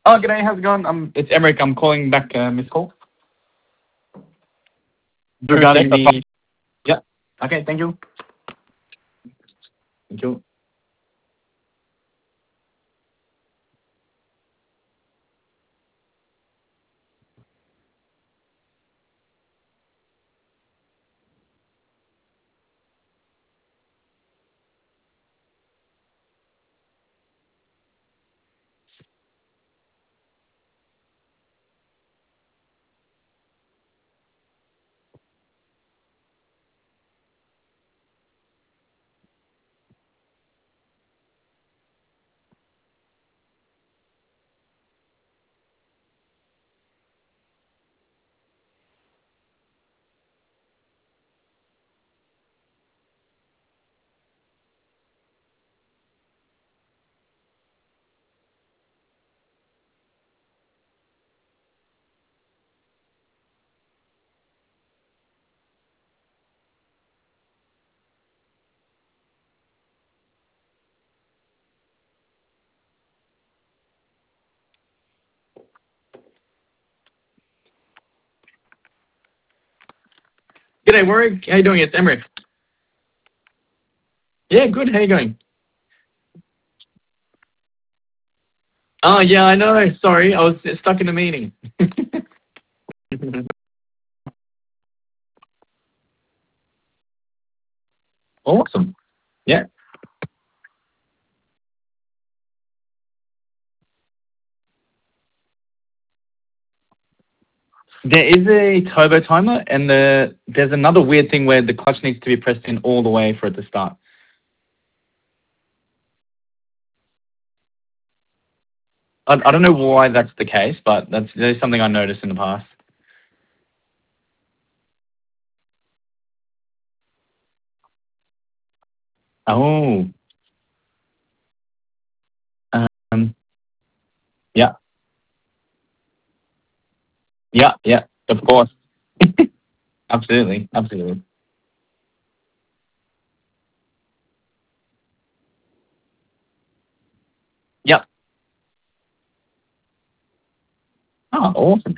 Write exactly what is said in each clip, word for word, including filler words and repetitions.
Oh, g'day. How's it going? Um, it's Emmerich. I'm calling back, uh, Miss Call regarding the. Yeah. Okay. Thank you. Thank you. G'day, Warwick. How you doing? It's Emmerich. Yeah, good. How you going? Oh, yeah. I know. Sorry, I was stuck in a meeting. Awesome. Yeah. There is a turbo timer, and the there's another weird thing where the clutch needs to be pressed in all the way for it to start. I, I don't know why that's the case, but that's there's something I noticed in the past. Oh. Um. Yeah. Yeah. Yeah. Of course. Absolutely. Absolutely. Yeah. Oh, awesome.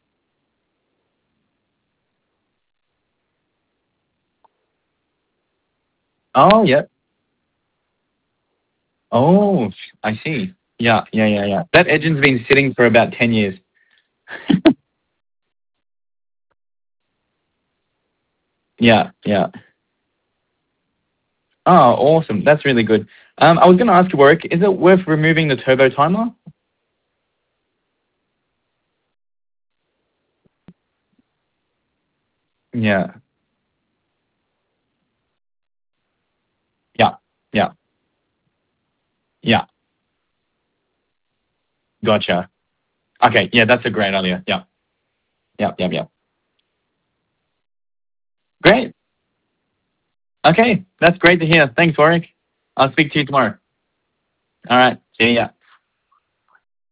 Oh, yeah. Oh, I see. Yeah, yeah, yeah, yeah. That engine's been sitting for about ten years. Yeah, yeah. Oh, awesome. That's really good. Um, I was going to ask you, Warwick, is it worth removing the turbo timer? Yeah, yeah, yeah, yeah. Gotcha. Okay, yeah, that's a great idea. Yeah, yeah, yeah, yeah. Great. Okay, that's great to hear. Thanks, Warwick. I'll speak to you tomorrow. All right. See ya.